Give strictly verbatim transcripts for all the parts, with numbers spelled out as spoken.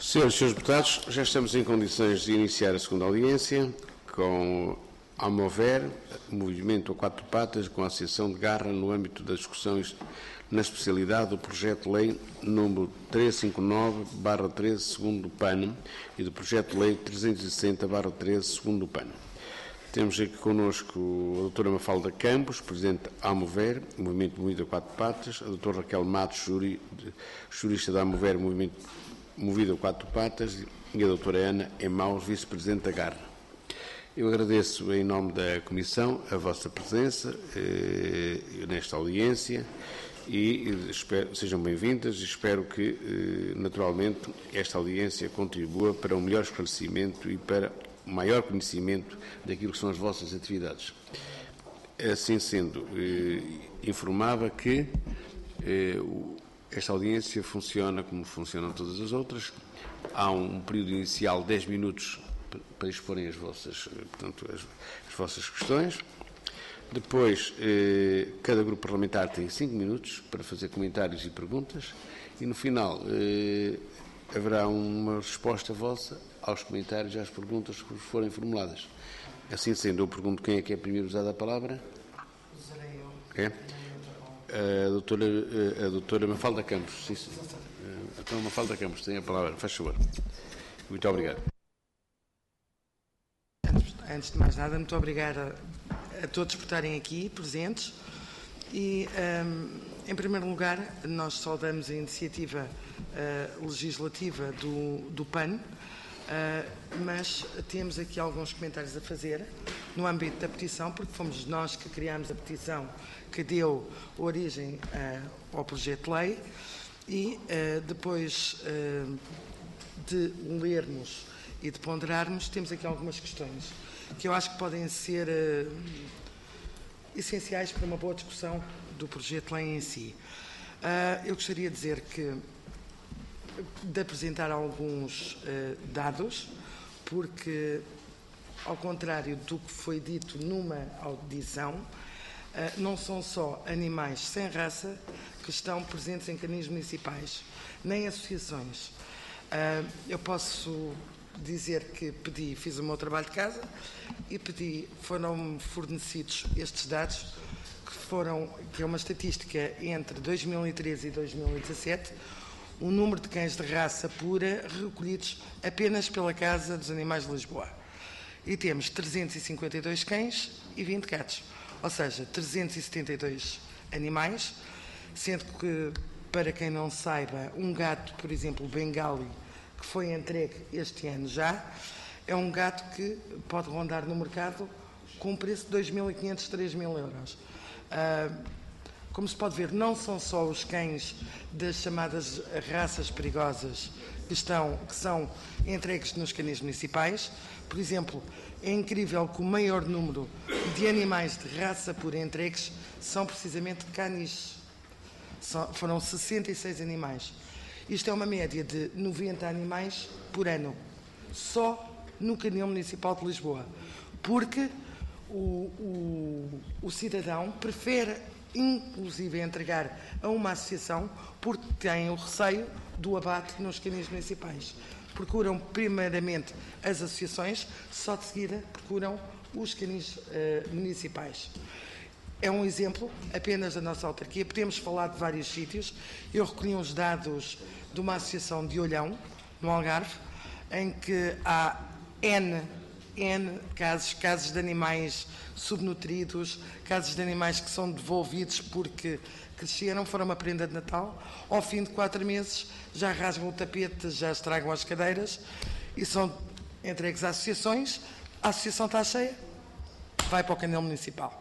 Senhoras e senhores deputados, já estamos em condições de iniciar a segunda audiência com a Amover, movimento a quatro patas com a Associação de Garra no âmbito das discussões na especialidade do projeto de lei número trezentos e cinquenta e nove barra treze, segundo P A N, e do projeto de lei trezentos e sessenta barra treze, segundo P A N. Temos aqui connosco a doutora Mafalda Campos, presidente da Amover, movimento movido a quatro patas, a doutora Raquel Matos, juri, jurista da Amover, movimento movido a quatro patas, e a doutora Ana Emaus, vice-presidente da Garra. Eu agradeço em nome da Comissão a vossa presença eh, nesta audiência e espero, sejam bem-vindas e espero que, eh, naturalmente, esta audiência contribua para um melhor esclarecimento e para maior conhecimento daquilo que são as vossas atividades. Assim sendo, eh, informava que eh, esta audiência funciona como funcionam todas as outras. Há um período inicial de dez minutos para exporem as vossas, portanto, as, as vossas questões. Depois, eh, cada grupo parlamentar tem cinco minutos para fazer comentários e perguntas. E no final eh, haverá uma resposta vossa aos comentários e às perguntas que forem formuladas. Assim sendo, eu pergunto quem é que é primeiro usado a palavra. Usarei eu. É? A doutora, a doutora Mafalda Campos. Sim, sim. A doutora Mafalda Campos tem a palavra. Faz favor. Muito obrigado. Antes, antes de mais nada, muito obrigada a todos por estarem aqui presentes. E, um, em primeiro lugar, nós saudamos a iniciativa uh, legislativa do, do P A N, uh, mas temos aqui alguns comentários a fazer no âmbito da petição, porque fomos nós que criámos a petição que deu origem uh, ao projeto de lei e uh, depois uh, de lermos e de ponderarmos, temos aqui algumas questões que eu acho que podem ser uh, essenciais para uma boa discussão do projeto de lei em si. Uh, eu gostaria de dizer que, de apresentar alguns uh, dados, porque, ao contrário do que foi dito numa audição, uh, não são só animais sem raça que estão presentes em caninos municipais, nem associações. Uh, eu posso dizer que pedi, fiz o meu trabalho de casa e pedi, foram fornecidos estes dados, que foram, que é uma estatística entre dois mil e treze e dois mil e dezassete, o número de cães de raça pura recolhidos apenas pela Casa dos Animais de Lisboa. E temos trezentos e cinquenta e dois cães e vinte gatos, ou seja, trezentos e setenta e dois animais, sendo que, para quem não saiba, um gato, por exemplo, bengali, que foi entregue este ano já, é um gato que pode rondar no mercado com um preço de dois mil e quinhentos, três mil euros. Uh, como se pode ver, não são só os cães das chamadas raças perigosas que, estão, que são entregues nos caninos municipais. Por exemplo, é incrível que o maior número de animais de raça pura entregues são precisamente caniches. São, foram sessenta e seis animais. Isto é uma média de noventa animais por ano, só no canil municipal de Lisboa, porque o, o, o cidadão prefere, inclusive, entregar a uma associação porque tem o receio do abate nos caninos municipais. Procuram primeiramente as associações, só de seguida procuram os caninos uh, municipais. É um exemplo apenas da nossa autarquia. Podemos falar de vários sítios. Eu recolhi uns dados de uma associação de Olhão, no Algarve, em que há N, N casos, casos de animais subnutridos, casos de animais que são devolvidos porque cresceram, foram uma prenda de Natal, ao fim de quatro meses já rasgam o tapete, já estragam as cadeiras e são entregues a associações. A associação está cheia, vai para o canil municipal.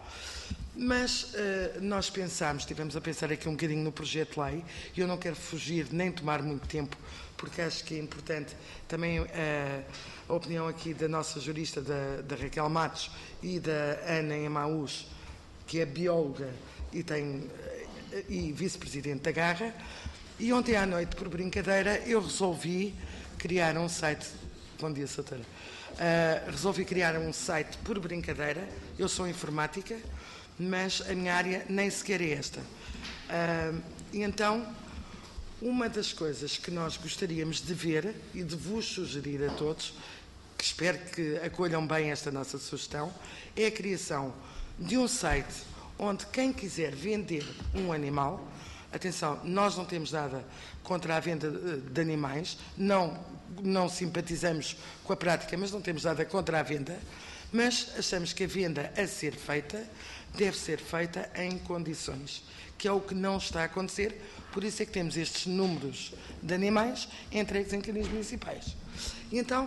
Mas uh, nós pensámos, estivemos a pensar aqui um bocadinho no projeto de lei, e eu não quero fugir nem tomar muito tempo, porque acho que é importante também uh, a opinião aqui da nossa jurista, da, da Raquel Matos, e da Ana Emaus, que é bióloga e, tem, uh, e vice-presidente da Garra. E ontem à noite, por brincadeira, eu resolvi criar um site. Bom dia, Soutora. Uh, resolvi criar um site por brincadeira. Eu sou informática, mas a minha área nem sequer é esta. Uh, e então Uma das coisas que nós gostaríamos de ver e de vos sugerir a todos, que espero que acolham bem esta nossa sugestão, é a criação de um site onde quem quiser vender um animal, atenção, nós não temos nada contra a venda de animais, não, não simpatizamos com a prática, mas não temos nada contra a venda, mas achamos que a venda a ser feita deve ser feita em condições, que é o que não está a acontecer, por isso é que temos estes números de animais entregues em canais municipais. E então,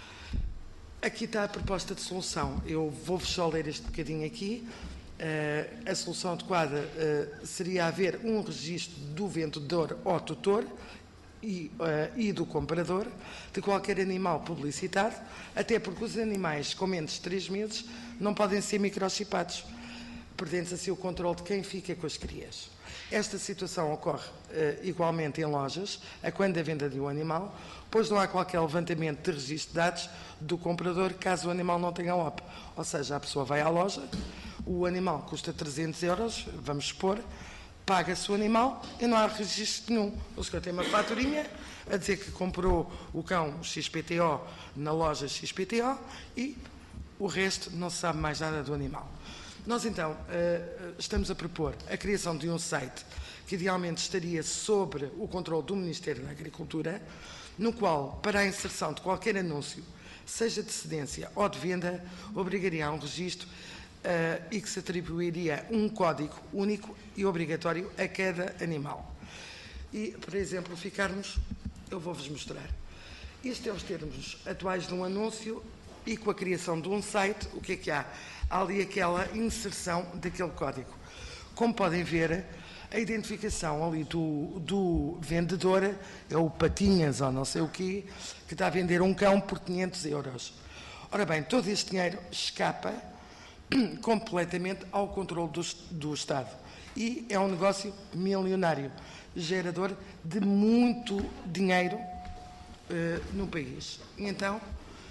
aqui está a proposta de solução. Eu vou-vos só ler este bocadinho aqui. Uh, a solução adequada uh, seria haver um registro do vendedor ou tutor e, uh, e do comprador de qualquer animal publicitado, até porque os animais com menos de três meses não podem ser microchipados, perdendo-se assim o controle de quem fica com as crias. Esta situação ocorre uh, igualmente em lojas, a quando a venda de um animal, pois não há qualquer levantamento de registro de dados do comprador caso o animal não tenha O P. Ou seja, a pessoa vai à loja, o animal custa trezentos euros, vamos supor, paga-se o animal e não há registro nenhum. O senhor tem uma faturinha a dizer que comprou o cão X P T O na loja X P T O e o resto não se sabe mais nada do animal. Nós, então, estamos a propor a criação de um site que idealmente estaria sobre o controle do Ministério da Agricultura, no qual, para a inserção de qualquer anúncio, seja de cedência ou de venda, obrigaria a um registro Uh, e que se atribuiria um código único e obrigatório a cada animal. E, para exemplificarmos, eu vou-vos mostrar. Estes são os termos atuais de um anúncio e com a criação de um site, o que é que há? Há ali aquela inserção daquele código. Como podem ver, a identificação ali do, do vendedor é o Patinhas ou não sei o quê, que está a vender um cão por quinhentos euros. Ora bem, todo este dinheiro escapa completamente ao controle do, do Estado. E é um negócio milionário, gerador de muito dinheiro uh, no país. E então,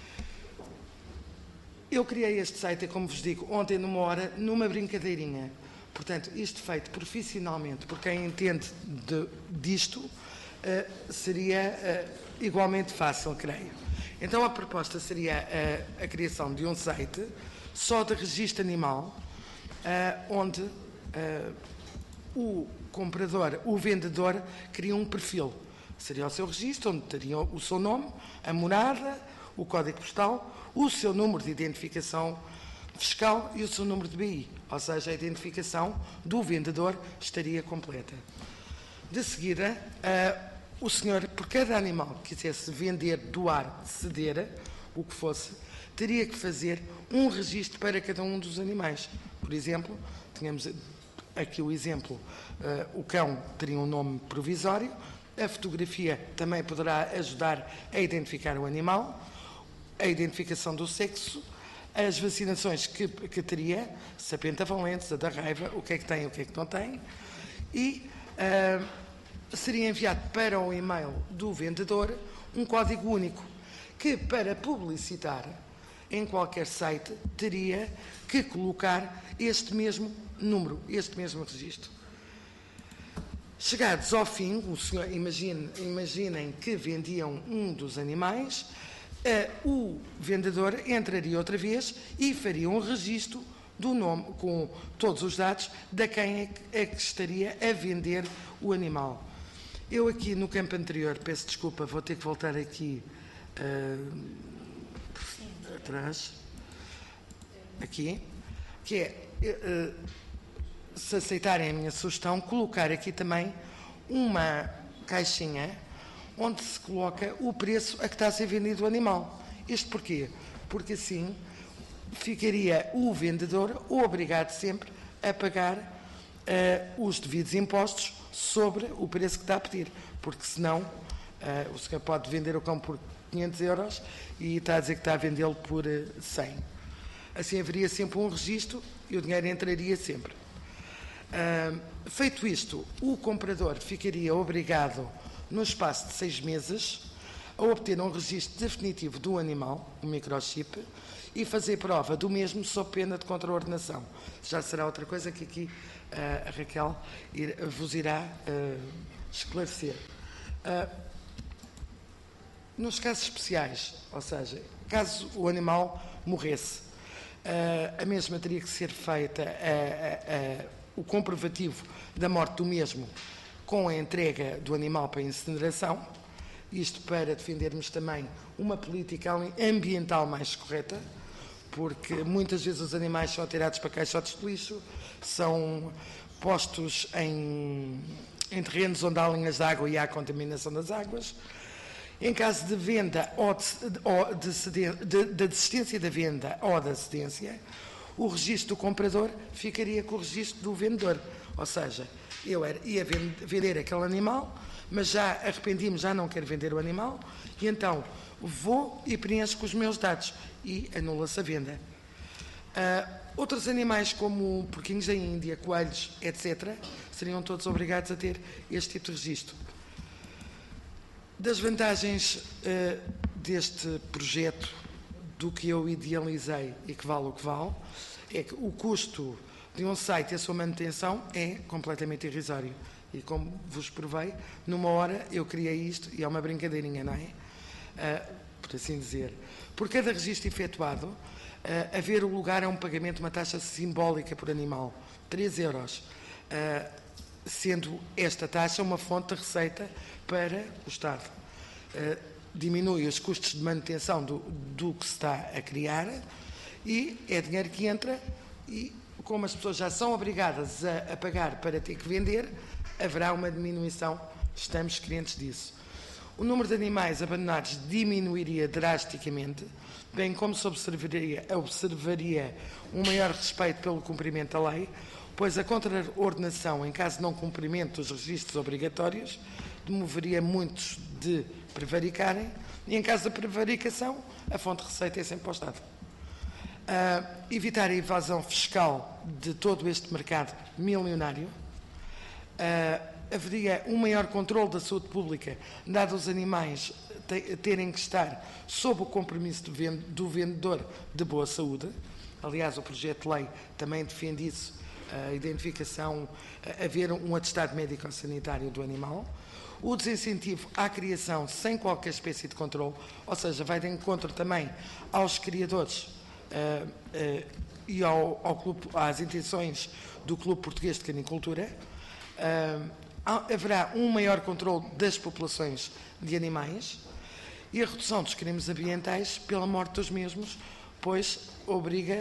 eu criei este site, como vos digo, ontem numa hora, numa brincadeirinha. Portanto, isto feito profissionalmente, por quem entende de, disto, uh, seria uh, igualmente fácil, creio. Então, a proposta seria uh, a criação de um site só de registro animal, uh, onde uh, o comprador, o vendedor, cria um perfil. Seria o seu registro, onde teria o seu nome, a morada, o código postal, o seu número de identificação fiscal e o seu número de B I. Ou seja, a identificação do vendedor estaria completa. De seguida, uh, o senhor, por cada animal que quisesse vender, doar, ceder, o que fosse, teria que fazer um registro para cada um dos animais. Por exemplo, tínhamos aqui o exemplo, uh, o cão teria um nome provisório, a fotografia também poderá ajudar a identificar o animal, a identificação do sexo, as vacinações que, que teria, se a pentavalente, se a da raiva, o que é que tem, o que é que não tem, e uh, seria enviado para o e-mail do vendedor um código único, que para publicitar em qualquer site teria que colocar este mesmo número, este mesmo registro. Chegados ao fim, o senhor, imagine, imaginem que vendiam um dos animais, uh, o vendedor entraria outra vez e faria um registro do nome, com todos os dados, de quem é que, é que estaria a vender o animal. Eu aqui no campo anterior, peço desculpa, vou ter que voltar aqui uh, atrás, aqui, que é, uh, se aceitarem a minha sugestão, colocar aqui também uma caixinha onde se coloca o preço a que está a ser vendido o animal. Isto porquê? Porque assim ficaria o vendedor obrigado sempre a pagar uh, os devidos impostos sobre o preço que está a pedir, porque senão uh, o senhor pode vender o cão por quinhentos euros e está a dizer que está a vendê-lo por uh, cem. Assim haveria sempre um registro e o dinheiro entraria sempre. Uh, feito isto, o comprador ficaria obrigado, no espaço de seis meses, a obter um registro definitivo do animal, um microchip, e fazer prova do mesmo sob pena de contraordenação. Já será outra coisa que aqui uh, a Raquel ir, vos irá uh, esclarecer. Uh, nos casos especiais, ou seja, caso o animal morresse, uh, a mesma teria que ser feita uh, uh, uh, o comprovativo da morte do mesmo com a entrega do animal para incineração, isto para defendermos também uma política ambiental mais correta, porque muitas vezes os animais são atirados para caixotes de lixo, são postos em, em terrenos onde há linhas de água e há contaminação das águas. Em caso de venda ou de, ou de, de, de, de desistência da venda ou da cedência, o registro do comprador ficaria com o registro do vendedor. Ou seja, eu era, ia vender aquele animal, mas já arrependi-me, já não quero vender o animal, e então vou e preencho com os meus dados e anula-se a venda. Uh, outros animais como porquinhos da Índia, coelhos, etcétera, seriam todos obrigados a ter este tipo de registro. Das vantagens uh, deste projeto, do que eu idealizei e que vale o que vale, é que o custo de um site e a sua manutenção é completamente irrisório. E como vos provei, numa hora eu criei isto e é uma brincadeirinha, não é? Uh, por assim dizer. Por cada registro efetuado, uh, haver o lugar a um pagamento de uma taxa simbólica por animal, três euros, uh, sendo esta taxa uma fonte de receita para o Estado. Uh, diminui os custos de manutenção do, do que se está a criar e é dinheiro que entra e, como as pessoas já são obrigadas a, a pagar para ter que vender, haverá uma diminuição, estamos crentes disso. O número de animais abandonados diminuiria drasticamente, bem como se observaria, observaria um maior respeito pelo cumprimento da lei, pois a contraordenação, em caso de não cumprimento dos registros obrigatórios, demoveria muitos de prevaricarem, e em caso da prevaricação, a fonte de receita é sempre o Estado. Uh, evitar a evasão fiscal de todo este mercado milionário. Uh, haveria um maior controle da saúde pública, dado os animais te, terem que estar sob o compromisso do, vend, do vendedor de boa saúde. Aliás, o projeto de lei também defende isso, a identificação, a haver um atestado médico-sanitário do animal. O desincentivo à criação sem qualquer espécie de controle, ou seja, vai de encontro também aos criadores uh, uh, e ao, ao clube, às intenções do Clube Português de Canicultura. Uh, haverá um maior controle das populações de animais e a redução dos crimes ambientais pela morte dos mesmos, pois obriga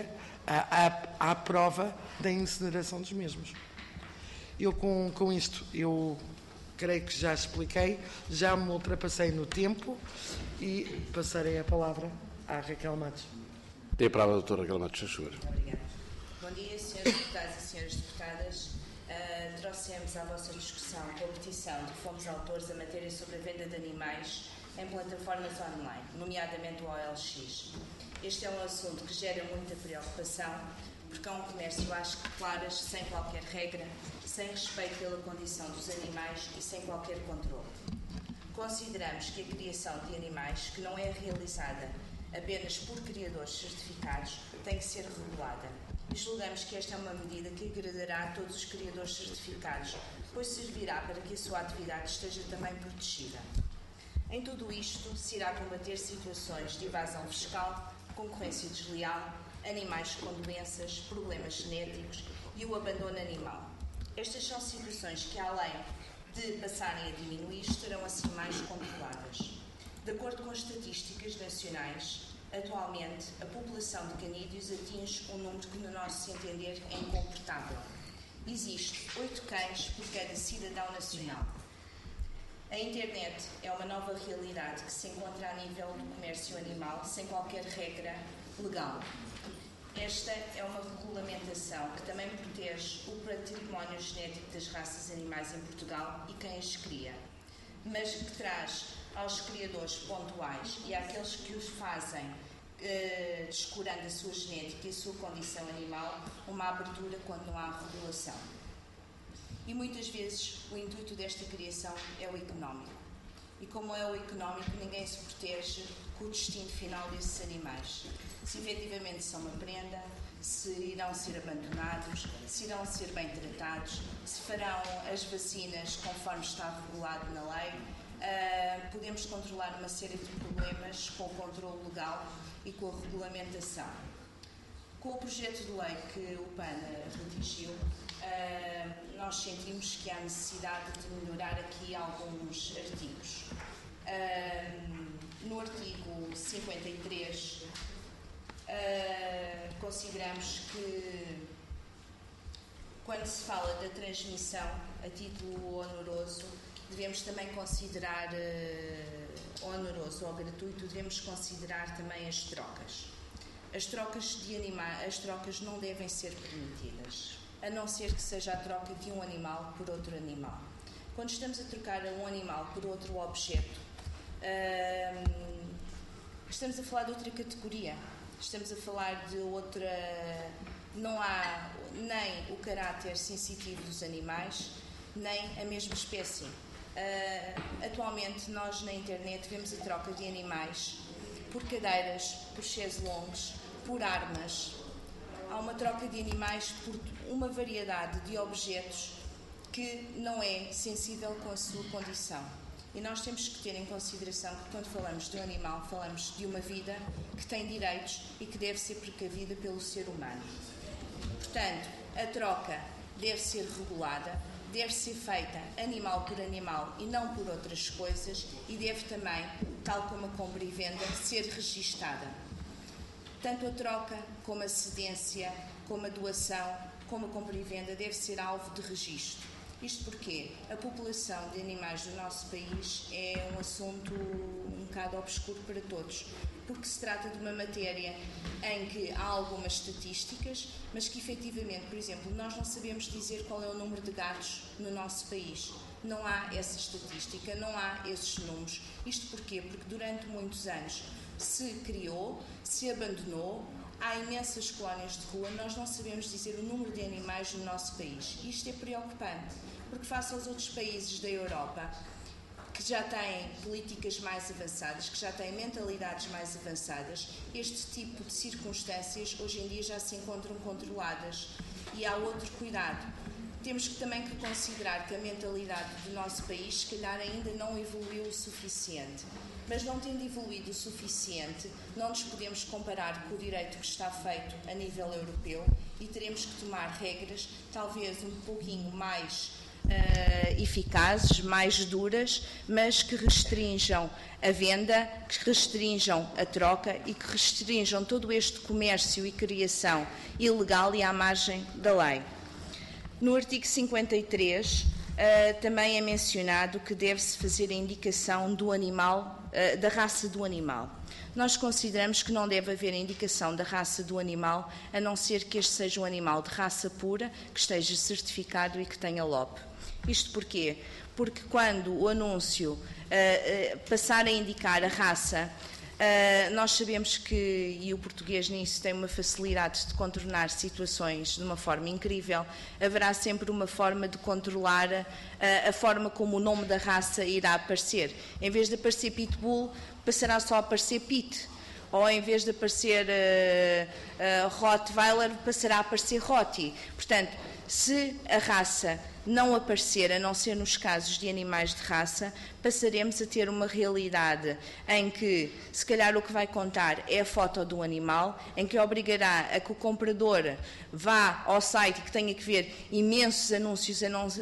à prova da incineração dos mesmos. Eu, com, com isto, eu creio que já expliquei, já me ultrapassei no tempo e passarei a palavra à Raquel Matos. Tem a palavra a doutora Raquel Matos, senhor. Obrigada. Bom dia, senhores deputados e senhoras deputadas. Uh, trouxemos à vossa discussão a petição de que fomos autores a matéria sobre a venda de animais em plataformas online, nomeadamente o O L X. Este é um assunto que gera muita preocupação, porque é um comércio às claras, sem qualquer regra, sem respeito pela condição dos animais e sem qualquer controle. Consideramos que a criação de animais, que não é realizada apenas por criadores certificados, tem que ser regulada. E julgamos que esta é uma medida que agradará a todos os criadores certificados, pois servirá para que a sua atividade esteja também protegida. Em tudo isto, se irá combater situações de evasão fiscal, concorrência desleal, animais com doenças, problemas genéticos e o abandono animal. Estas são situações que, além de passarem a diminuir, estarão assim mais controladas. De acordo com as estatísticas nacionais, atualmente a população de canídeos atinge um número que, no nosso entender, é incomportável. Existe oito cães por cada cidadão nacional. A internet é uma nova realidade que se encontra a nível do comércio animal sem qualquer regra legal. Esta é uma regulamentação que também protege o património genético das raças animais em Portugal e quem as cria, mas que traz aos criadores pontuais e àqueles que os fazem, eh, descurando a sua genética e a sua condição animal, uma abertura quando não há regulação. E muitas vezes o intuito desta criação é o económico. E como é o económico, ninguém se protege com o destino final desses animais. Se efetivamente são uma prenda, se irão ser abandonados, se irão ser bem tratados, se farão as vacinas conforme está regulado na lei. uh, podemos controlar uma série de problemas com o controle legal e com a regulamentação. Com o projeto de lei que o PANA redigiu, uh, nós sentimos que há necessidade de melhorar aqui alguns artigos. Uh, no artigo cinquenta e três, uh, consideramos que, quando se fala da transmissão a título onoroso, devemos também considerar uh, onoroso ou gratuito, devemos considerar também as trocas. As trocas de animais, as trocas não devem ser permitidas, a não ser que seja a troca de um animal por outro animal. Quando estamos a trocar um animal por outro objeto, uh, estamos a falar de outra categoria, estamos a falar de outra... Não há nem o caráter sensitivo dos animais, nem a mesma espécie. Uh, atualmente, nós na internet vemos a troca de animais por cadeiras, por chaiselongues, por armas. Há uma troca de animais por uma variedade de objetos que não é sensível com a sua condição. E nós temos que ter em consideração que, quando falamos de um animal, falamos de uma vida que tem direitos e que deve ser precavida pelo ser humano. Portanto, a troca deve ser regulada, deve ser feita animal por animal e não por outras coisas, e deve também, tal como a compra e venda, ser registada. Tanto a troca, como a cedência, como a doação, como a compra e venda, deve ser alvo de registro. Isto porque a população de animais do nosso país é um assunto um bocado obscuro para todos, porque se trata de uma matéria em que há algumas estatísticas, mas que efetivamente, por exemplo, nós não sabemos dizer qual é o número de gatos no nosso país. Não há essa estatística, não há esses números. Isto porquê? Porque durante muitos anos se criou, se abandonou, há imensas colónias de rua, nós não sabemos dizer o número de animais no nosso país. Isto é preocupante, porque face aos outros países da Europa, que já têm políticas mais avançadas, que já têm mentalidades mais avançadas, este tipo de circunstâncias hoje em dia já se encontram controladas. E há outro cuidado. Temos que também que considerar que a mentalidade do nosso país, se calhar, ainda não evoluiu o suficiente. Mas não tendo evoluído o suficiente, não nos podemos comparar com o direito que está feito a nível europeu e teremos que tomar regras, talvez um pouquinho mais uh, eficazes, mais duras, mas que restringam a venda, que restringam a troca e que restringam todo este comércio e criação ilegal e à margem da lei. No artigo cinquenta e três, uh, também é mencionado que deve-se fazer a indicação do animal, uh, da raça do animal. Nós consideramos que não deve haver indicação da raça do animal, a não ser que este seja um animal de raça pura, que esteja certificado e que tenha L O P. Isto porquê? Porque quando o anúncio uh, uh, passar a indicar a raça, Uh, nós sabemos que, e o português nisso tem uma facilidade de contornar situações de uma forma incrível, haverá sempre uma forma de controlar uh, a forma como o nome da raça irá aparecer. Em vez de aparecer Pitbull, passará só a aparecer Pit. Ou em vez de aparecer uh, uh, Rottweiler, passará a aparecer Rotti. Portanto, se a raça não aparecer, a não ser nos casos de animais de raça, passaremos a ter uma realidade em que, se calhar, o que vai contar é a foto do animal, em que obrigará a que o comprador vá ao site e que tenha que ver imensos anúncios,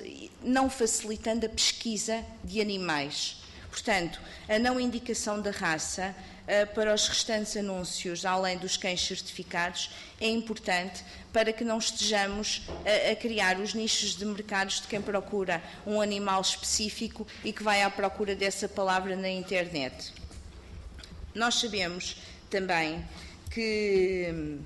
não facilitando a pesquisa de animais. Portanto, a não indicação da raça uh, para os restantes anúncios, além dos cães certificados, é importante para que não estejamos a, a criar os nichos de mercados de quem procura um animal específico e que vai à procura dessa palavra na internet. Nós sabemos também que,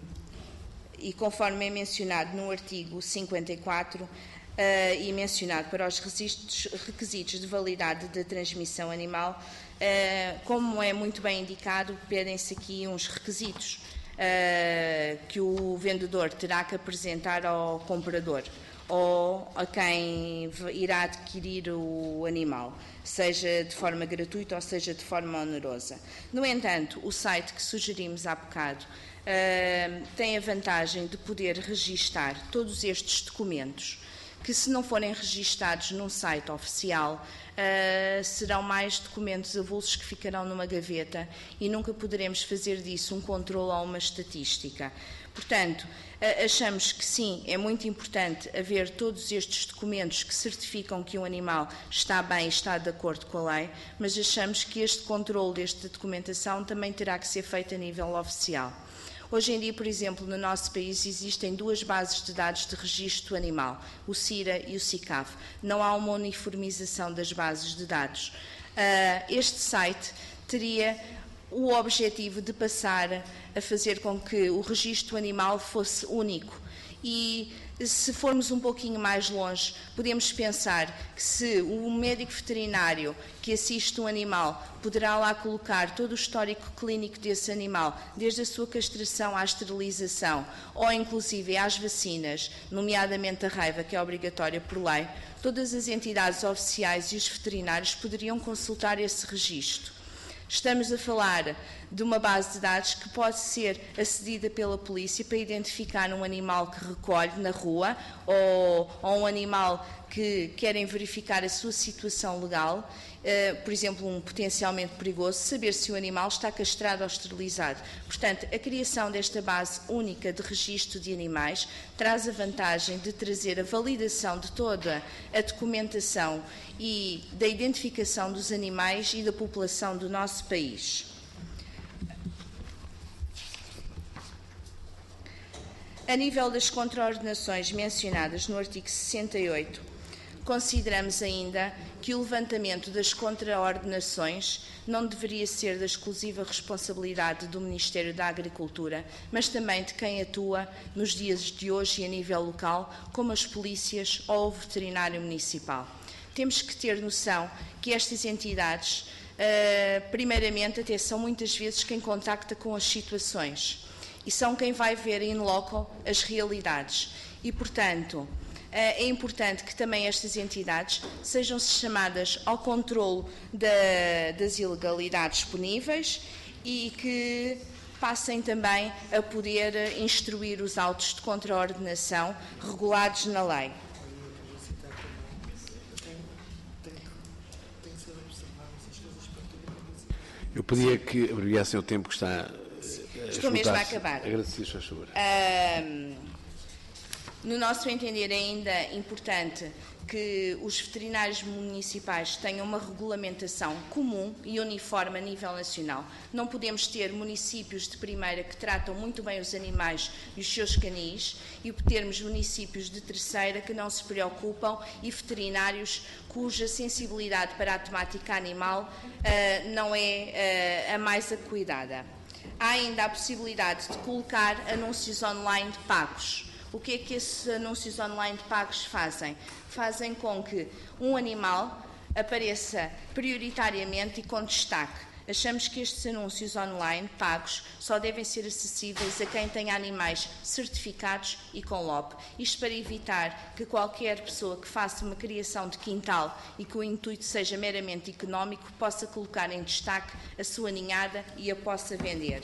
e conforme é mencionado no artigo cinquenta e quatro, Uh, e mencionado para os requisitos de validade da transmissão animal, uh, como é muito bem indicado, pedem-se aqui uns requisitos uh, que o vendedor terá que apresentar ao comprador ou a quem irá adquirir o animal, seja de forma gratuita ou seja de forma onerosa. No entanto, o site que sugerimos há bocado uh, tem a vantagem de poder registar todos estes documentos que, se não forem registados num site oficial, uh, serão mais documentos avulsos que ficarão numa gaveta e nunca poderemos fazer disso um controle ou uma estatística. Portanto, achamos que sim, é muito importante haver todos estes documentos que certificam que um animal está bem e está de acordo com a lei, mas achamos que este controle desta documentação também terá que ser feito a nível oficial. Hoje em dia, por exemplo, no nosso país existem duas bases de dados de registro animal, o CIRA e o SICAV. Não há uma uniformização das bases de dados. Este site teria o objetivo de passar a fazer com que o registro animal fosse único. E, se formos um pouquinho mais longe, podemos pensar que, se o médico veterinário que assiste um animal poderá lá colocar todo o histórico clínico desse animal, desde a sua castração à esterilização, ou inclusive às vacinas, nomeadamente a raiva, que é obrigatória por lei, todas as entidades oficiais e os veterinários poderiam consultar esse registro. Estamos a falar de uma base de dados que pode ser acedida pela polícia para identificar um animal que recolhe na rua ou, ou um animal que querem verificar a sua situação legal, uh, por exemplo, um potencialmente perigoso, saber se o animal está castrado ou esterilizado. Portanto, a criação desta base única de registro de animais traz a vantagem de trazer a validação de toda a documentação e da identificação dos animais e da população do nosso país. A nível das contraordenações mencionadas no artigo sessenta e oito, consideramos ainda que o levantamento das contraordenações não deveria ser da exclusiva responsabilidade do Ministério da Agricultura, mas também de quem atua nos dias de hoje e a nível local, como as polícias ou o veterinário municipal. Temos que ter noção que estas entidades, uh, primeiramente, até são muitas vezes quem contacta com as situações e são quem vai ver in loco as realidades. E, portanto, é importante que também estas entidades sejam chamadas ao controle da, das ilegalidades disponíveis e que passem também a poder instruir os autos de contraordenação regulados na lei. Eu pedia que abreviassem o tempo que está... Estou mesmo a acabar. Agradeço, por favor. Um, no nosso entender, é ainda importante que os veterinários municipais tenham uma regulamentação comum e uniforme a nível nacional. Não podemos ter municípios de primeira que tratam muito bem os animais e os seus canis e termos municípios de terceira que não se preocupam e veterinários cuja sensibilidade para a temática animal uh, não é uh, a mais acuidada. Há ainda a possibilidade de colocar anúncios online pagos. O que é que esses anúncios online pagos fazem? Fazem com que um animal apareça prioritariamente e com destaque. Achamos que estes anúncios online pagos só devem ser acessíveis a quem tenha animais certificados e com L O P. Isto para evitar que qualquer pessoa que faça uma criação de quintal e que o intuito seja meramente económico possa colocar em destaque a sua ninhada e a possa vender.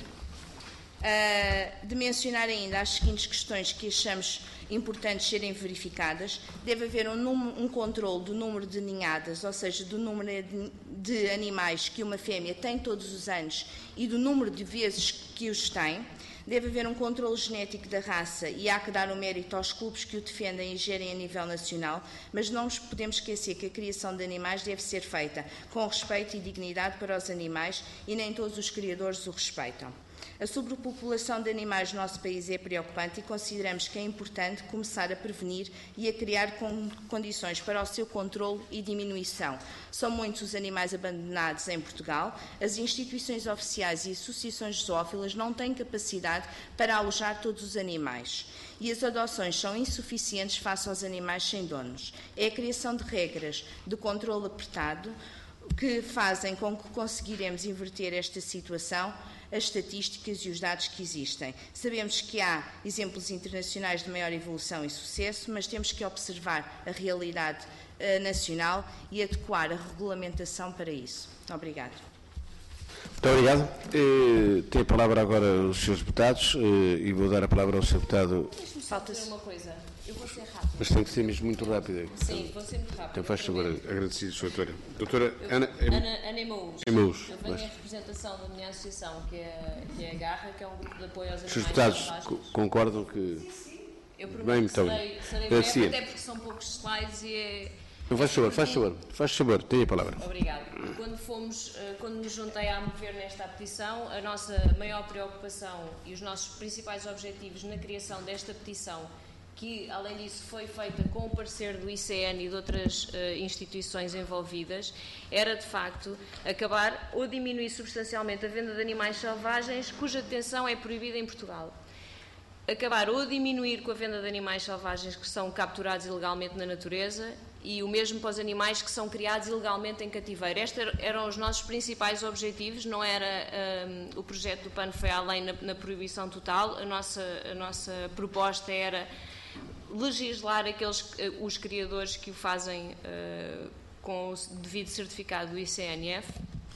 Uh, de mencionar ainda as seguintes questões que achamos importantes serem verificadas. Deve haver um, um controle do número de ninhadas, ou seja, do número de, de animais que uma fêmea tem todos os anos e do número de vezes que os tem. Deve haver um controle genético da raça e há que dar o mérito aos clubes que o defendem e gerem a nível nacional, mas não nos podemos esquecer que a criação de animais deve ser feita com respeito e dignidade para os animais e nem todos os criadores o respeitam. A sobrepopulação de animais no nosso país é preocupante e consideramos que é importante começar a prevenir e a criar condições para o seu controle e diminuição. São muitos os animais abandonados em Portugal, as instituições oficiais e associações zoófilas não têm capacidade para alojar todos os animais e as adoções são insuficientes face aos animais sem donos. É a criação de regras de controle apertado que fazem com que conseguiremos inverter esta situação, as estatísticas e os dados que existem. Sabemos que há exemplos internacionais de maior evolução e sucesso, mas temos que observar a realidade uh, nacional e adequar a regulamentação para isso. Obrigada. Muito obrigado. Uh, tem a palavra agora os senhores deputados uh, e vou dar a palavra ao senhor deputado. Falta-se uma coisa. Eu vou ser rápida. Mas tem que ser mesmo muito rápida. Sim, vou ser muito rápida. Então faz favor, agradecido, doutora. Doutora Ana... Ana, Ana Emaús. Emaús. Eu venho em representação da minha associação, que é, que é a Garra, que é um grupo de apoio aos Os animais deputados selvagens. concordam que... Eu Bem, prometo que muito serei, serei bem. breve, até porque são poucos slides e é... Então faz favor, faz favor, faz favor, tenha a palavra. Obrigada. Quando, fomos, quando nos juntei a mover nesta petição, a nossa maior preocupação e os nossos principais objetivos na criação desta petição, que além disso foi feita com o parecer do I C N e de outras uh, instituições envolvidas, era de facto acabar ou diminuir substancialmente a venda de animais selvagens cuja detenção é proibida em Portugal. Acabar ou diminuir com a venda de animais selvagens que são capturados ilegalmente na natureza e o mesmo para os animais que são criados ilegalmente em cativeiro. Estes eram os nossos principais objetivos, não era um, o projeto do PAN foi além na, na proibição total, a nossa, a nossa proposta era legislar aqueles, os criadores que o fazem uh, com o devido certificado do I C N F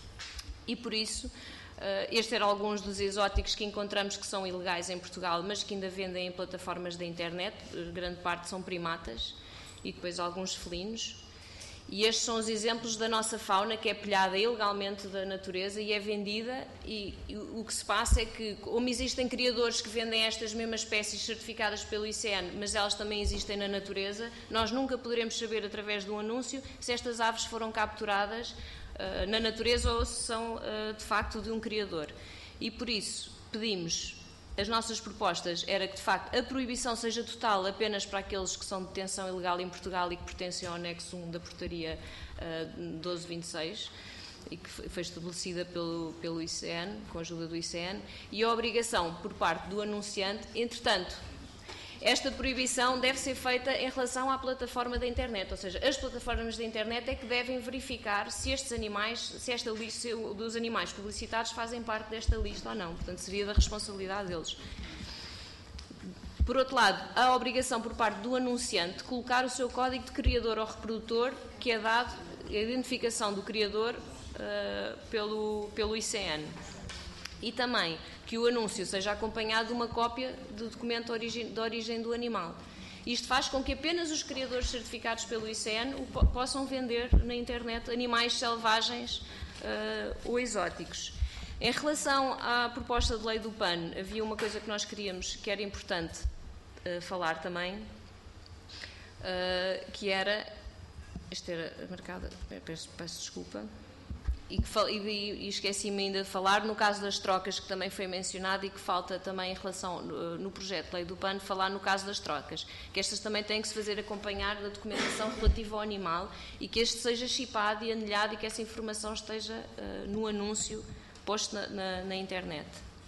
e por isso Uh, estes eram alguns dos exóticos que encontramos que são ilegais em Portugal, mas que ainda vendem em plataformas da internet. Grande parte são primatas e depois alguns felinos. E estes são os exemplos da nossa fauna, que é pilhada ilegalmente da natureza e é vendida. E, e o que se passa é que, como existem criadores que vendem estas mesmas espécies certificadas pelo I C N, mas elas também existem na natureza, nós nunca poderemos saber, através de um anúncio, se estas aves foram capturadas uh, na natureza ou se são, uh, de facto, de um criador. E, por isso, pedimos... As nossas propostas era que, de facto, a proibição seja total apenas para aqueles que são de detenção ilegal em Portugal e que pertencem ao anexo um da portaria uh, doze vinte e seis e que foi estabelecida pelo, pelo I C N, com a ajuda do I C N, e a obrigação por parte do anunciante. Entretanto, esta proibição deve ser feita em relação à plataforma da internet, ou seja, as plataformas da internet é que devem verificar se estes animais, se esta lista dos animais publicitados fazem parte desta lista ou não. Portanto, seria da responsabilidade deles. Por outro lado, a obrigação por parte do anunciante de colocar o seu código de criador ou reprodutor, que é dado a identificação do criador uh, pelo, pelo I C N. E também que o anúncio seja acompanhado de uma cópia do documento de origem, de origem do animal. Isto faz com que apenas os criadores certificados pelo I C N o po possam vender na internet animais selvagens uh, ou exóticos. Em relação à proposta de lei do PAN, havia uma coisa que nós queríamos, que era importante uh, falar também, uh, que era, esta era marcada, peço, peço desculpa, e, que, e, e esqueci-me ainda de falar, no caso das trocas, que também foi mencionado e que falta também em relação, no, no projeto de lei do PAN, falar no caso das trocas, que estas também têm que se fazer acompanhar da documentação relativa ao animal e que este seja chipado e anelhado e que essa informação esteja uh, no anúncio posto na, na, na internet.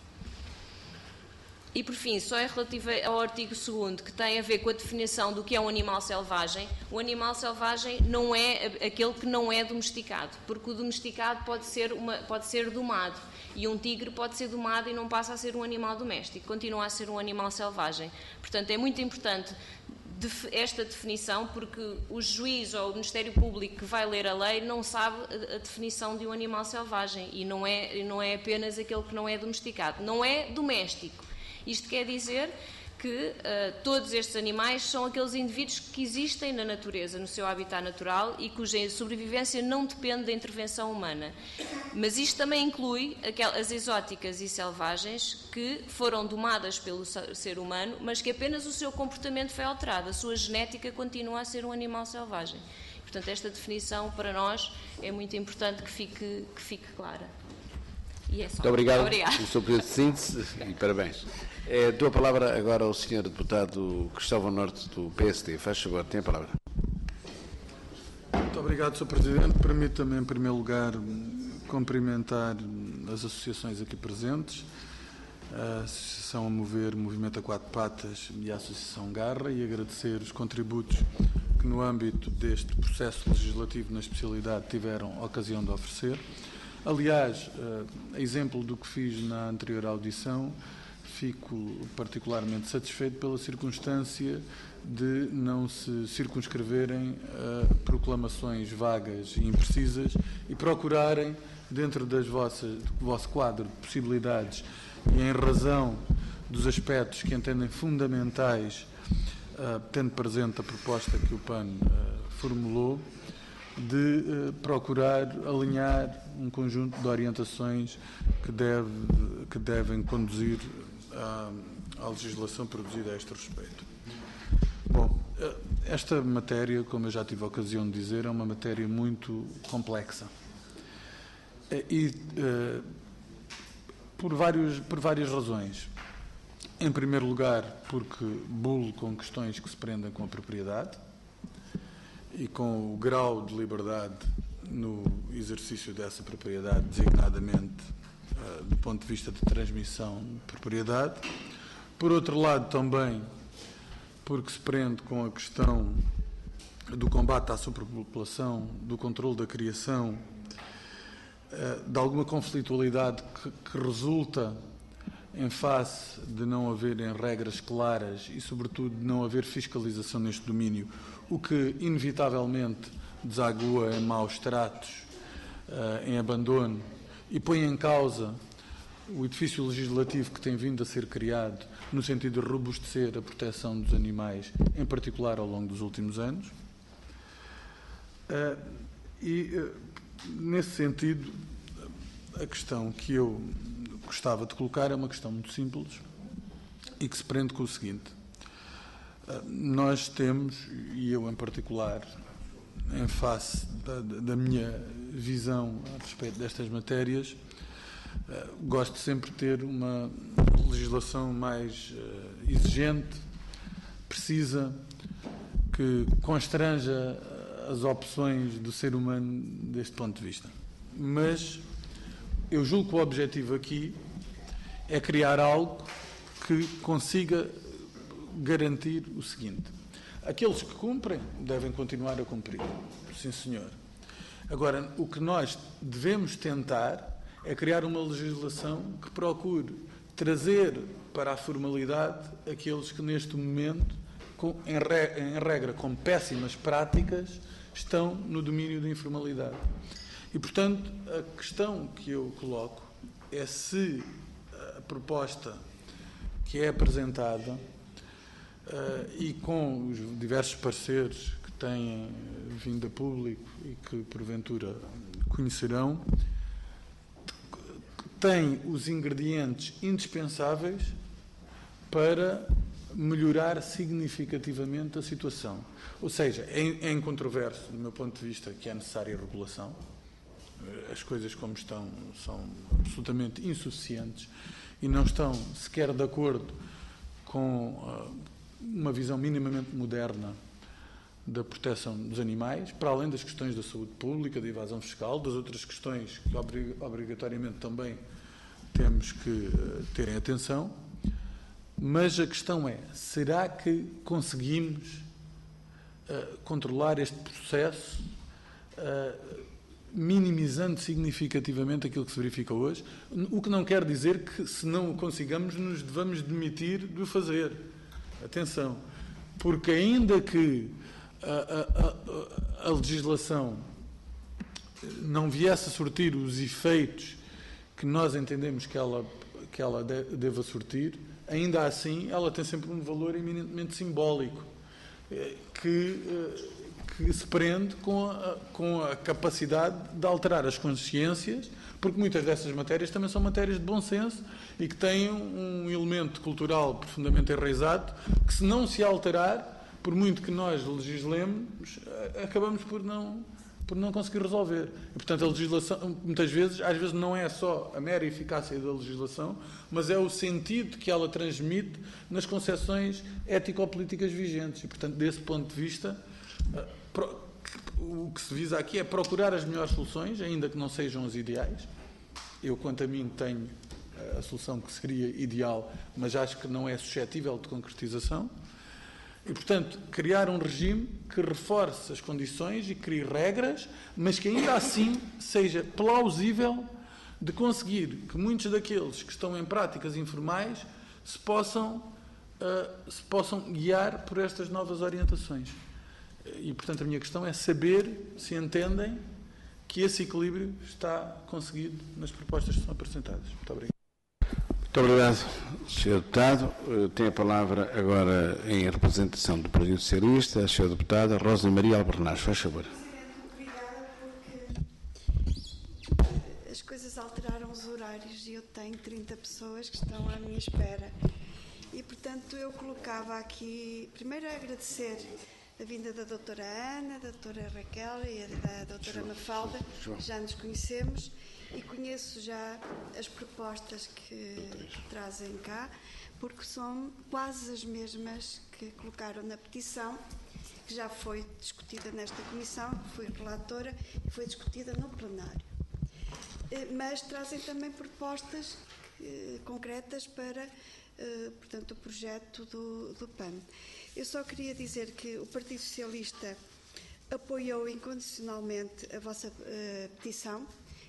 E, por fim, só é relativa ao artigo segundo, que tem a ver com a definição do que é um animal selvagem. O animal selvagem não é aquele que não é domesticado, porque o domesticado pode ser, uma, pode ser domado, e um tigre pode ser domado e não passa a ser um animal doméstico, continua a ser um animal selvagem. Portanto, é muito importante esta definição, porque o juiz ou o Ministério Público que vai ler a lei não sabe a definição de um animal selvagem, e não é, não é apenas aquele que não é domesticado. Não é doméstico. Isto quer dizer que uh, todos estes animais são aqueles indivíduos que existem na natureza, no seu habitat natural e cuja sobrevivência não depende da intervenção humana. Mas isto também inclui aquelas exóticas e selvagens que foram domadas pelo ser humano, mas que apenas o seu comportamento foi alterado, a sua genética continua a ser um animal selvagem. Portanto, esta definição para nós é muito importante que fique, que fique clara. E é só. Muito obrigado Obrigada. pelo seu período de síntese e parabéns. É, dou a palavra agora ao senhor deputado Cristóvão Norte, do P S D. Faz favor, tem a palavra. Muito obrigado, senhor Presidente. Permita-me, em primeiro lugar, cumprimentar as associações aqui presentes, a Associação a Mover, Movimento a Quatro Patas e a Associação Garra, e agradecer os contributos que, no âmbito deste processo legislativo na especialidade, tiveram ocasião de oferecer. Aliás, a exemplo do que fiz na anterior audição, fico particularmente satisfeito pela circunstância de não se circunscreverem uh, proclamações vagas e imprecisas e procurarem, dentro das vossas, do vosso quadro de possibilidades e em razão dos aspectos que entendem fundamentais uh, tendo presente a proposta que o P A N uh, formulou, de uh, procurar alinhar um conjunto de orientações que, deve, que devem conduzir à, à legislação produzida a este respeito. Bom, uh, esta matéria, como eu já tive a ocasião de dizer, é uma matéria muito complexa. Uh, e uh, por, vários, por várias razões. Em primeiro lugar, porque bulo com questões que se prendem com a propriedade e com o grau de liberdade no exercício dessa propriedade, designadamente uh, do ponto de vista de transmissão de propriedade. Por outro lado, também porque se prende com a questão do combate à superpopulação, do controle da criação, uh, de alguma conflitualidade que, que resulta em face de não haverem regras claras e, sobretudo, de não haver fiscalização neste domínio, o que, inevitavelmente, desagua em maus tratos, uh, em abandono, e põe em causa o edifício legislativo que tem vindo a ser criado no sentido de robustecer a proteção dos animais, em particular ao longo dos últimos anos. Uh, e, uh, nesse sentido, a questão que eu gostava de colocar é uma questão muito simples e que se prende com o seguinte. Nós temos, e eu em particular, em face da, da minha visão a respeito destas matérias, gosto sempre de ter uma legislação mais exigente, precisa, que constranja as opções do ser humano deste ponto de vista. Mas eu julgo que o objetivo aqui é criar algo que consiga garantir o seguinte. Aqueles que cumprem devem continuar a cumprir. Sim, senhor. Agora, o que nós devemos tentar é criar uma legislação que procure trazer para a formalidade aqueles que neste momento, com, em, re, em regra, com péssimas práticas, estão no domínio da informalidade. E, portanto, a questão que eu coloco é se a proposta que é apresentada, uh, e com os diversos pareceres que têm vindo a público e que, porventura, conhecerão, tem os ingredientes indispensáveis para melhorar significativamente a situação. Ou seja, é, é incontroverso, do meu ponto de vista, que é necessária a regulação. As coisas como estão são absolutamente insuficientes e não estão sequer de acordo com uh, uma visão minimamente moderna da proteção dos animais, para além das questões da saúde pública, da evasão fiscal, das outras questões que obrig obrigatoriamente também temos que uh, terem atenção. Mas a questão é, será que conseguimos uh, controlar este processo uh, minimizando significativamente aquilo que se verifica hoje, o que não quer dizer que, se não o consigamos, nos devamos demitir de o fazer. Atenção, porque ainda que a, a, a, a legislação não viesse a surtir os efeitos que nós entendemos que ela, que ela de, deva surtir, ainda assim ela tem sempre um valor eminentemente simbólico, que que se prende com a, com a capacidade de alterar as consciências, porque muitas dessas matérias também são matérias de bom senso e que têm um elemento cultural profundamente enraizado que, se não se alterar, por muito que nós legislemos, acabamos por não, por não conseguir resolver. E, portanto, a legislação, muitas vezes, às vezes não é só a mera eficácia da legislação, mas é o sentido que ela transmite nas concepções ético-políticas vigentes. E, portanto, desse ponto de vista, o que se visa aqui é procurar as melhores soluções, ainda que não sejam as ideais. Eu, quanto a mim, tenho a solução que seria ideal, mas acho que não é suscetível de concretização. E, portanto, criar um regime que reforce as condições e crie regras, mas que ainda assim seja plausível de conseguir que muitos daqueles que estão em práticas informais se possam, uh, se possam guiar por estas novas orientações. E, portanto, a minha questão é saber se entendem que esse equilíbrio está conseguido nas propostas que são apresentadas. Muito obrigado. Muito obrigado, senhor Deputado, tem a palavra agora em representação do Partido Socialista, a senhora Deputada Rosa Maria Albernaz. Faz favor. Obrigada, porque as coisas alteraram os horários e eu tenho trinta pessoas que estão à minha espera. E, portanto, eu colocava aqui, primeiro, a agradecer a vinda da doutora Ana, da doutora Raquel e da doutora Mafalda, que já nos conhecemos e conheço já as propostas que trazem cá, porque são quase as mesmas que colocaram na petição, que já foi discutida nesta comissão, que fui relatora e foi discutida no plenário. Mas trazem também propostas eh, concretas para, eh, portanto, o projeto do, do P A N. Eu só queria dizer que o Partido Socialista apoiou incondicionalmente a vossa uh, petição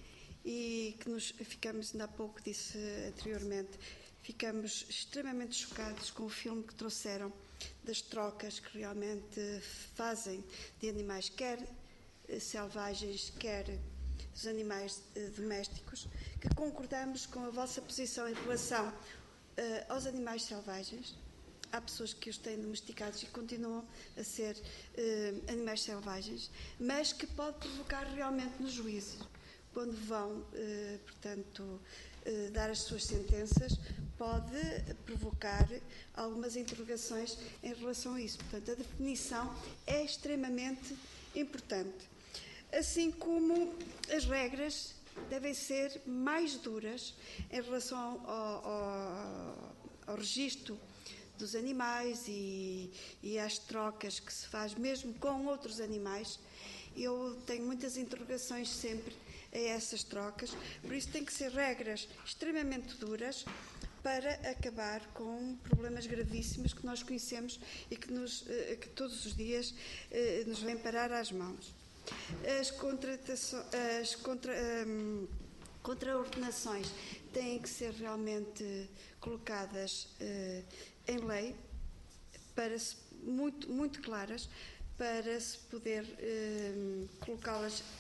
e que nos ficamos, ainda há pouco disse anteriormente, ficamos extremamente chocados com o filme que trouxeram das trocas que realmente fazem de animais, quer uh, selvagens, quer dos animais uh, domésticos, que concordamos com a vossa posição em relação uh, aos animais selvagens. Há pessoas que os têm domesticados e continuam a ser eh, animais selvagens, mas que pode provocar realmente nos juízes, quando vão, eh, portanto, eh, dar as suas sentenças, pode provocar algumas interrogações em relação a isso. Portanto, a definição é extremamente importante. Assim como as regras devem ser mais duras em relação ao, ao, ao registro dos animais e, e às trocas que se faz mesmo com outros animais. Eu tenho muitas interrogações sempre a essas trocas, por isso tem que ser regras extremamente duras para acabar com problemas gravíssimos que nós conhecemos e que, nos, que todos os dias nos vêm parar às mãos. As contratações, as contra, um, contraordenações têm que ser realmente colocadas uh, em lei, para se, muito, muito claras, para se poder uh, colocá-las uh,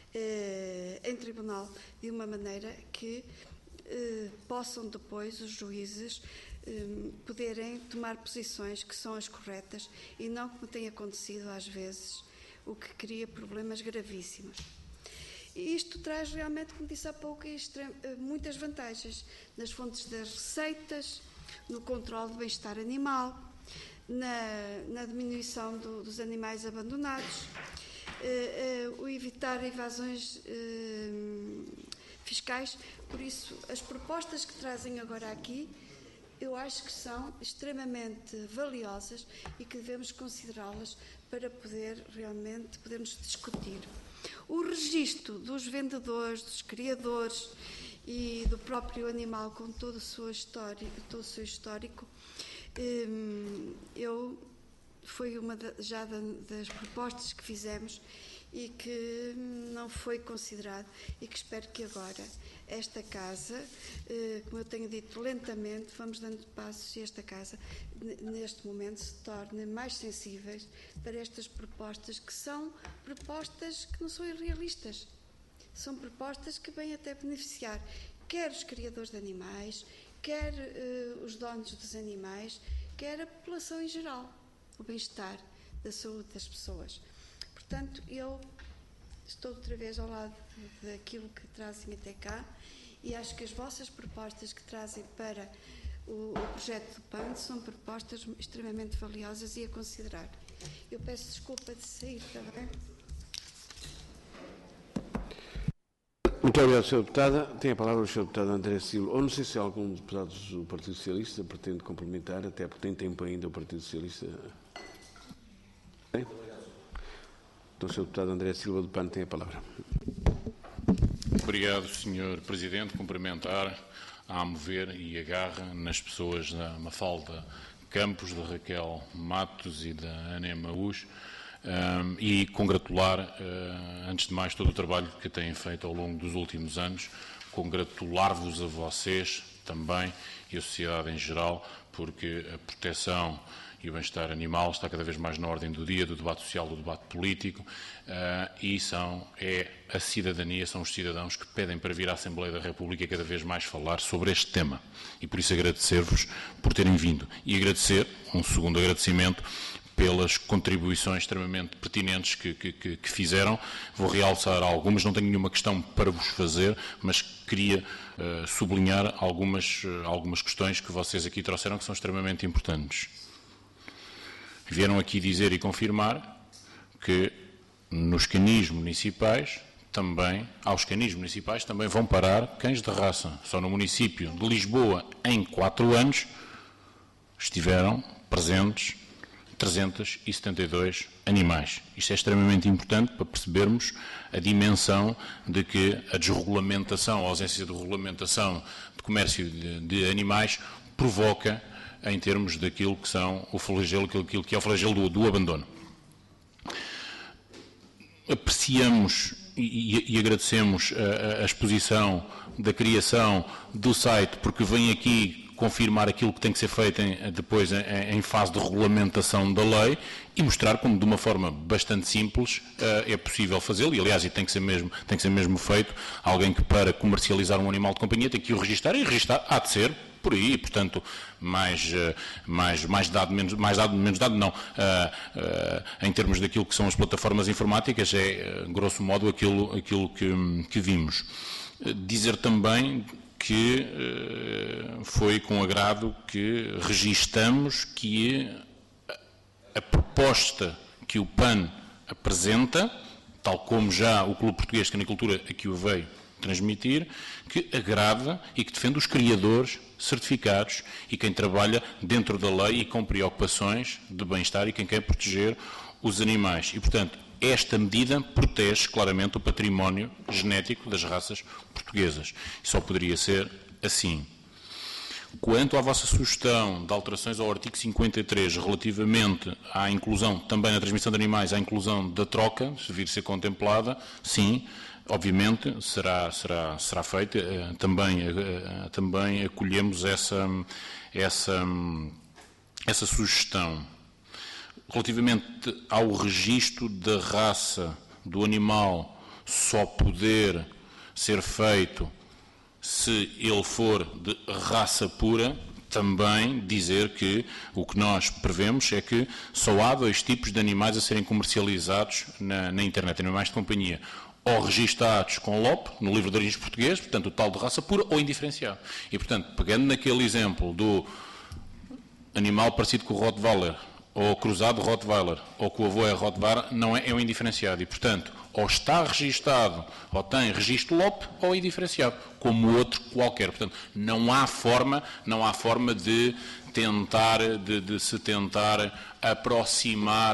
em tribunal de uma maneira que uh, possam depois os juízes uh, poderem tomar posições que são as corretas e não como tem acontecido às vezes, o que cria problemas gravíssimos. E isto traz realmente, como disse há pouco, muitas vantagens nas fontes das receitas, no controle do bem-estar animal, na, na diminuição do, dos animais abandonados, eh, eh, o evitar evasões eh, fiscais. Por isso, as propostas que trazem agora aqui, eu acho que são extremamente valiosas e que devemos considerá-las para poder realmente podermos discutir. O registro dos vendedores, dos criadores e do próprio animal com todo o seu histórico, todo o seu histórico eu, foi uma já das propostas que fizemos e que não foi considerado e que espero que agora esta Casa, como eu tenho dito lentamente, vamos dando passos e esta Casa neste momento se torne mais sensíveis para estas propostas que são propostas que não são irrealistas, são propostas que vêm até beneficiar quer os criadores de animais, quer uh, os donos dos animais, quer a população em geral, o bem-estar da saúde das pessoas. Portanto, eu estou outra vez ao lado daquilo que trazem até cá e acho que as vossas propostas que trazem para o, o projeto do P A N são propostas extremamente valiosas e a considerar. Eu peço desculpa de sair também. Muito obrigado, senhora Deputada. Tem a palavra o senhor Deputado André Silva. Ou não sei se algum deputado do Partido Socialista pretende complementar, até porque tem tempo ainda o Partido Socialista. Tem? Então, o senhor Deputado André Silva do P A N tem a palavra. Obrigado, senhor Presidente. Cumprimentar a Amover e a Garra nas pessoas da Mafalda Campos, da Raquel Matos e da Ana Maús. Um, e congratular, uh, antes de mais, todo o trabalho que têm feito ao longo dos últimos anos, congratular-vos a vocês também e a sociedade em geral, porque a proteção e o bem-estar animal está cada vez mais na ordem do dia, do debate social, do debate político, uh, e são, é a cidadania, são os cidadãos que pedem para vir à Assembleia da República cada vez mais falar sobre este tema. E por isso agradecer-vos por terem vindo. E agradecer, um segundo agradecimento, pelas contribuições extremamente pertinentes que, que, que fizeram. Vou realçar algumas, não tenho nenhuma questão para vos fazer, mas queria uh, sublinhar algumas, uh, algumas questões que vocês aqui trouxeram que são extremamente importantes. Vieram aqui dizer e confirmar que nos canis municipais também, aos canis municipais também vão parar cães de raça. Só no município de Lisboa, em quatro anos, estiveram presentes trezentos e setenta e dois animais. Isto é extremamente importante para percebermos a dimensão de que a desregulamentação, a ausência de regulamentação de comércio de, de animais provoca em termos daquilo que são o flagelo, aquilo que é o flagelo do, do abandono. Apreciamos e, e agradecemos a, a exposição da criação do site, porque vem aqui confirmar aquilo que tem que ser feito em, depois em, em fase de regulamentação da lei e mostrar como de uma forma bastante simples uh, é possível fazê-lo, e aliás e tem que ser mesmo, tem que ser mesmo feito. Alguém que para comercializar um animal de companhia tem que o registrar, e registrar há de ser por aí, portanto, mais, uh, mais, mais dado, menos, mais dado, menos dado, não. Uh, uh, em termos daquilo que são as plataformas informáticas, é, uh, grosso modo, aquilo, aquilo que, que vimos. Uh, dizer também que uh, foi com agrado que registamos que a, a proposta que o P A N apresenta, tal como já o Clube Português de Canicultura aqui o veio transmitir, que agrada e que defende os criadores certificados e quem trabalha dentro da lei e com preocupações de bem-estar e quem quer proteger os animais. E, portanto, esta medida protege claramente o património genético das raças portuguesas. E só poderia ser assim. Quanto à vossa sugestão de alterações ao artigo cinquenta e três relativamente à inclusão, também na transmissão de animais, à inclusão da troca, se vir ser contemplada, sim, obviamente será, será, será feita. Também, também acolhemos essa, essa, essa sugestão. Relativamente ao registro da raça do animal só poder ser feito se ele for de raça pura, também dizer que o que nós prevemos é que só há dois tipos de animais a serem comercializados na, na internet, animais de companhia, ou registados com L O P, no livro de origem português, portanto o tal de raça pura, ou indiferenciado. E, portanto, pegando naquele exemplo do animal parecido com o Rottweiler, ou cruzado Rottweiler, ou que o avô é Rottweiler, não é, é um indiferenciado. E, portanto, ou está registado, ou tem registro L O P, ou é indiferenciado, como outro qualquer. Portanto, não há forma, não há forma de tentar, de, de se tentar aproximar,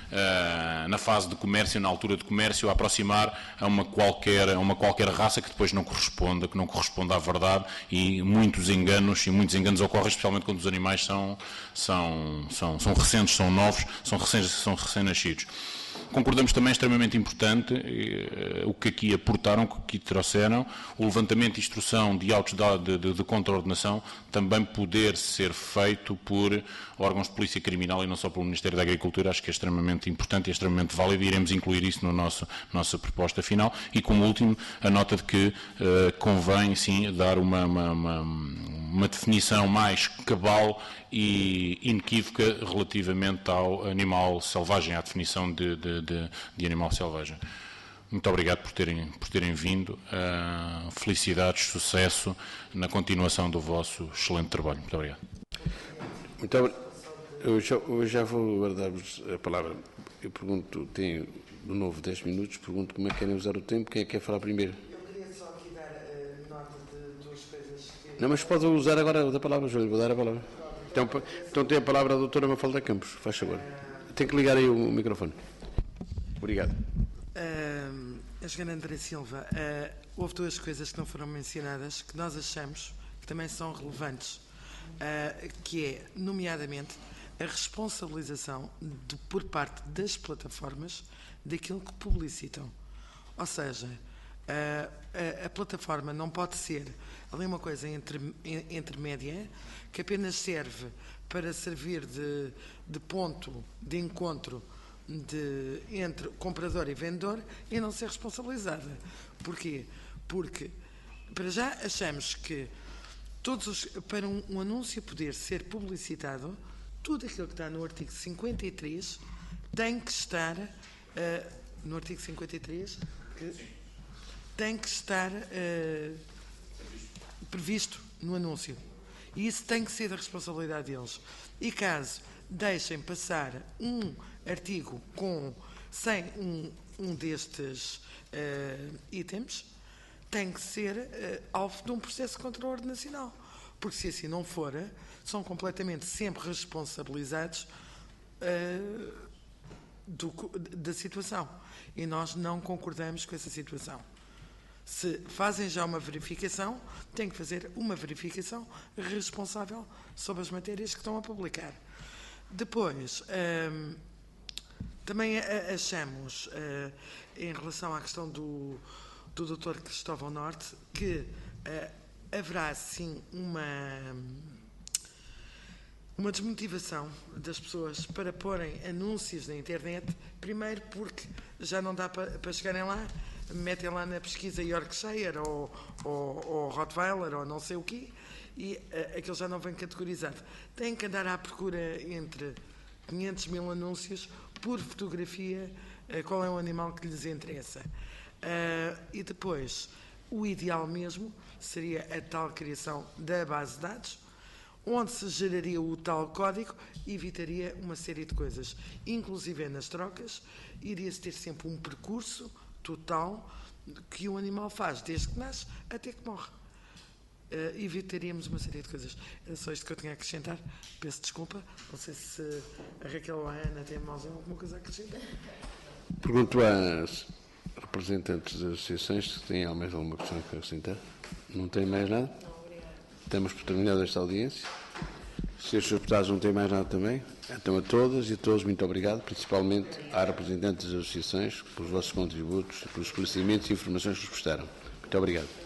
uh, na fase de comércio, na altura de comércio, aproximar a uma qualquer, a uma qualquer raça que depois não corresponda, que não corresponda à verdade, e muitos enganos, e muitos enganos ocorrem, especialmente quando os animais são, são, são, são recentes, são novos, são recém, são recém-nascidos. Concordamos também, extremamente importante, eh, o que aqui aportaram, o que aqui trouxeram, o levantamento e instrução de autos de, de, de contraordenação também poder ser feito por órgãos de polícia criminal e não só pelo Ministério da Agricultura. Acho que é extremamente importante e extremamente válido, e iremos incluir isso na no nossa proposta final. E, como último, a nota de que eh, convém, sim, dar uma, uma, uma, uma definição mais cabal e inequívoca relativamente ao animal selvagem, à definição de, de, de, de animal selvagem. Muito obrigado por terem, por terem vindo. Uh, felicidades, sucesso na continuação do vosso excelente trabalho. Muito obrigado. Muito obrigado. Eu já, eu já vou dar-vos a palavra. Eu pergunto, tenho de novo dez minutos, pergunto como é que querem usar o tempo, quem é que quer falar primeiro? Eu queria só aqui dar uh, nota de duas coisas que... Não, mas pode usar agora a palavra, João, vou dar a palavra. Então, então tem a palavra a doutora Mafalda Campos, faz favor. Tem que ligar aí o microfone. Obrigado. Uh, a senhora André Silva, uh, houve duas coisas que não foram mencionadas que nós achamos que também são relevantes, uh, que é, nomeadamente, a responsabilização de, por parte das plataformas daquilo que publicitam. Ou seja, A, a, a plataforma não pode ser ali uma coisa entre, intermédia que apenas serve para servir de, de ponto de encontro de, entre comprador e vendedor e não ser responsabilizada. Porquê? Porque, para já, achamos que todos os, para um, um anúncio poder ser publicitado, tudo aquilo que está no artigo cinquenta e três tem que estar, uh, no artigo cinquenta e três, que tem que estar uh, previsto no anúncio. E isso tem que ser da responsabilidade deles. E caso deixem passar um artigo com, sem um, um destes uh, itens, tem que ser uh, alvo de um processo de controle nacional. Porque se assim não for, são completamente sempre responsabilizados uh, do, da situação. E nós não concordamos com essa situação. Se fazem já uma verificação, têm que fazer uma verificação responsável sobre as matérias que estão a publicar. Depois, hum, também achamos, hum, em relação à questão do, do doutor Cristóvão Norte, que hum, haverá, sim, uma, uma desmotivação das pessoas para porem anúncios na internet, primeiro porque já não dá para, para chegarem lá, metem lá na pesquisa Yorkshire ou, ou, ou Rottweiler ou não sei o quê, e uh, aquilo já não vem categorizado. Têm que andar à procura entre quinhentos mil anúncios por fotografia, uh, qual é o animal que lhes interessa. Uh, e depois, o ideal mesmo seria a tal criação da base de dados, onde se geraria o tal código e evitaria uma série de coisas. Inclusive nas trocas, iria-se ter sempre um percurso total que o animal faz, desde que nasce até que morre. Uh, evitaríamos uma série de coisas. Era só isto que eu tinha a acrescentar. Peço desculpa. Não sei se a Raquel ou a Ana têm mais alguma coisa a acrescentar. Pergunto às representantes das associações se têm mais alguma questão a acrescentar. Não têm mais nada? Não, obrigada. Estamos por terminar esta audiência. Se os deputados não têm mais nada também, então a todas e a todos muito obrigado, principalmente às representantes das associações, pelos vossos contributos, pelos esclarecimentos e informações que nos prestaram. Muito obrigado.